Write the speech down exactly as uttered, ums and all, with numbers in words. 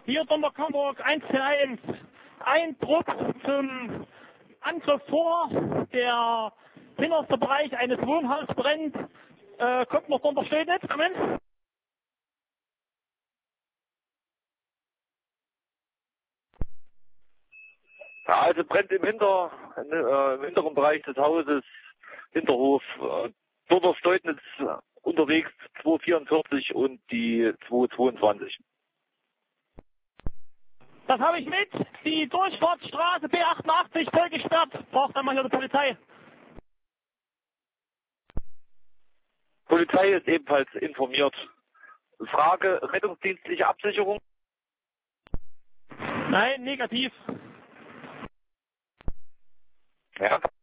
Hier Donnerkamburg eins vier eins. Ein Trupp zum Angriff vor. Der hinterste Bereich eines Wohnhauses brennt. Äh, kommt noch untersteht jetzt. Moment. Ja, also brennt im, Hinter, äh, im hinteren Bereich des Hauses, Hinterhof. Äh, dort ist Steutnitz unterwegs, zwei vierundvierzig und die zwei zweiundzwanzig. Das habe ich mit. Die Durchfahrtsstraße B achtundachtzig voll gesperrt. Braucht einmal hier die Polizei. Polizei ist ebenfalls informiert. Frage, rettungsdienstliche Absicherung? Nein, negativ. Ja.